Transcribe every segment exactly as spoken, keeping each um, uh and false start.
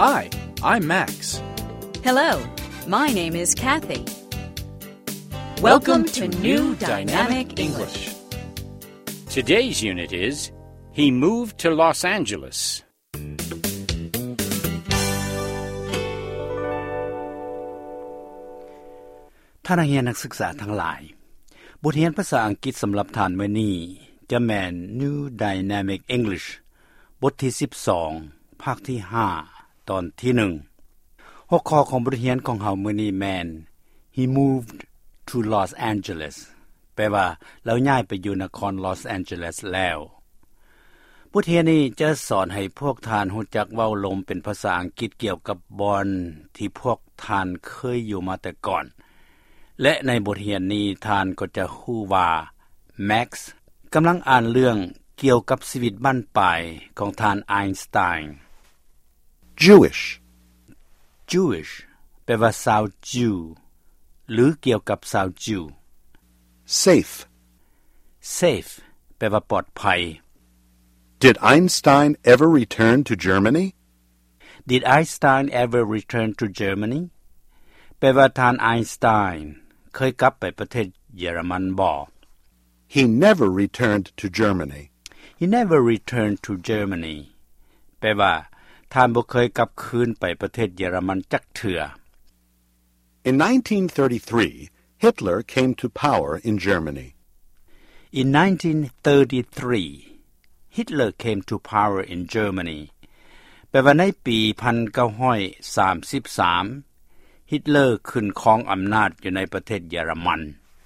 Hi, I'm Max. Hello, my name is Kathy. Welcome, Welcome to, to New Dynamic English. Today's unit is He moved to Los Angeles. ท่านนักเรียนนักศึกษาทั้งหลายบทเรียนภาษาอังกฤษสำหรับท่านมื้อนี้จะแม่น New Dynamic English บทที่สิบสองภาคที่ห้าตอนที่หนึ่งหัวข้อของบทเรียนของเฮามื้อนี้แม่น He moved to Los Angeles แปลว่าเราย้ายไปอยู่นคร Los Angeles แล้วบทเรียนนี้จะสอนให้พวกท่านรู้จักเว้าลมเป็นภาษาอังกฤษเกี่ยวกับบอนที่พวกท่านเคยอยู่มาแต่ก่อนและในบทเรียนนี้ท่านก็จะรู้ว่า Max กำลังอ่านเรื่องเกี่ยวกับชีวิตบ้านปลายของท่านไอน์สไตน์ Jewish Jewish แปลว่าชาวจิวหรือเกี่ยวกับชาวจิว Safe Safe แปลว่าปลอดภัย Did Einstein ever return to Germany? Did Einstein ever return to Germany? แปลว่าท่านไอน์สไตน์เคยกลับไปประเทศเยอรมันบ่ He never returned to Germany. He never returned to Germany แปลว่าท่านบ่เคยกลับคืนไปประเทศเยอรมันจักเทื่อ In nineteen thirty-three, Hitler came to power in Germany. In nineteen thirty-three, Hitler came to power in Germany แปลว่าในปีหนึ่งพันเก้าร้อยสามสิบสามฮิตเลอร์ขึ้นครองอำนาจอยู่ในประเทศเยอรมัน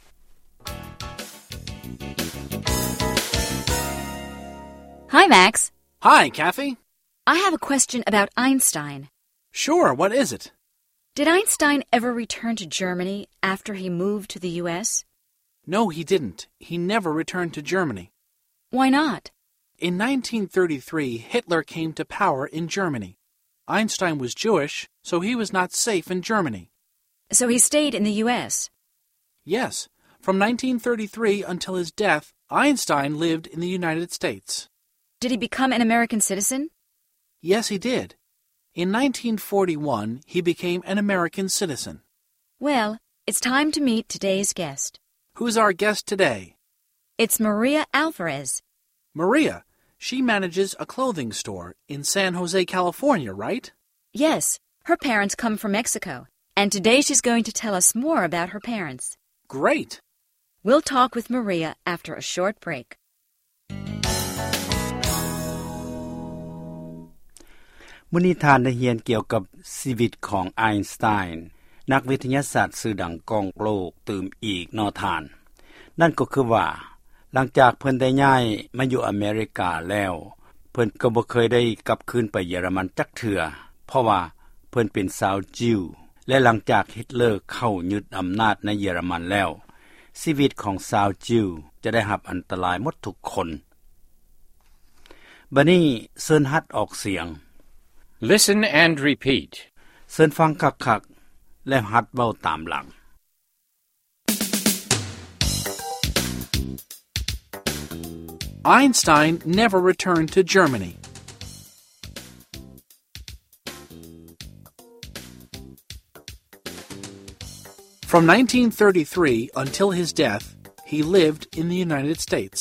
Hi, Max. Hi, Kathy. I have a question about Einstein. Sure, what is it? Did Einstein ever return to Germany after he moved to the U S? No, he didn't. He never returned to Germany. Why not? In nineteen thirty-three, Hitler came to power in Germany. Einstein was Jewish, so he was not safe in Germany. So he stayed in the U S? Yes. From nineteen thirty-three until his death, Einstein lived in the United States. Did he become an American citizen? Yes, he did. In nineteen forty-one, he became an American citizen. Well, it's time to meet today's guest. Who's our guest today? It's Maria Alvarez. Maria, she manages a clothing store in San Jose, California, right? Yes, her parents come from Mexico, and today she's going to tell us more about her parents. Great! We'll talk with Maria after a short break. มื้อนี้ท่านได้เรียนเกี่ยวกับชีวิตของไอน์สไตน์นักวิทยาศาสตร์ชื่อดังกองโลกตื่มอีกนอทานนั่นก็คือว่าหลังจากเพิ่นได้ย้ายมาอยู่อเมริกาแล้วเพิ่นก็บ่เคยได้กลับคืนไปเยอรมันจักเทื่อเพราะว่าเพิ่นเป็นชาวจิวและหลังจากฮิตเลอร์เข้ายึดอำนาจในเยอรมันแล้วชีวิตของชาวจิวจะได้รับอันตรายหมดทุกคนบัดนี้เชิญหัดออกเสียง Listen and repeat. เชิญฟังคักๆและหัดเว้าตามหลัง Einstein never returned to Germany. From nineteen thirty-three until his death, he lived in the United States.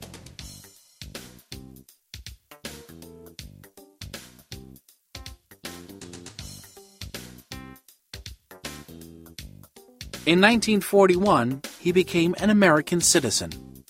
In nineteen forty-one, he became an American citizen.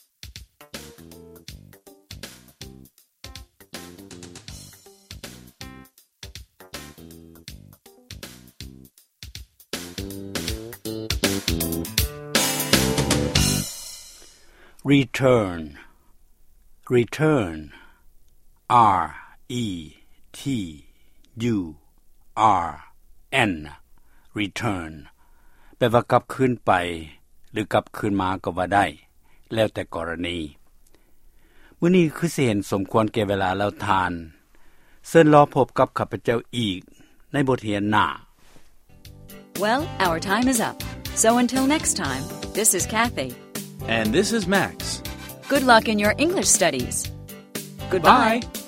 Return Return R E T U R N Return แปลว่ากลับคืนไปหรือกลับคืนมาก็ว่าได้แล้วแต่กรณีมื้อนี้คือสิเห็นสมควรแก่เวลาแล้วทานเชิญรอพบกับข้าพเจ้าอีกในบทเรียนหน้า Well, our time is up. So until next time, this is Kathy. And this is Max. Good luck in your English studies. Goodbye. Bye.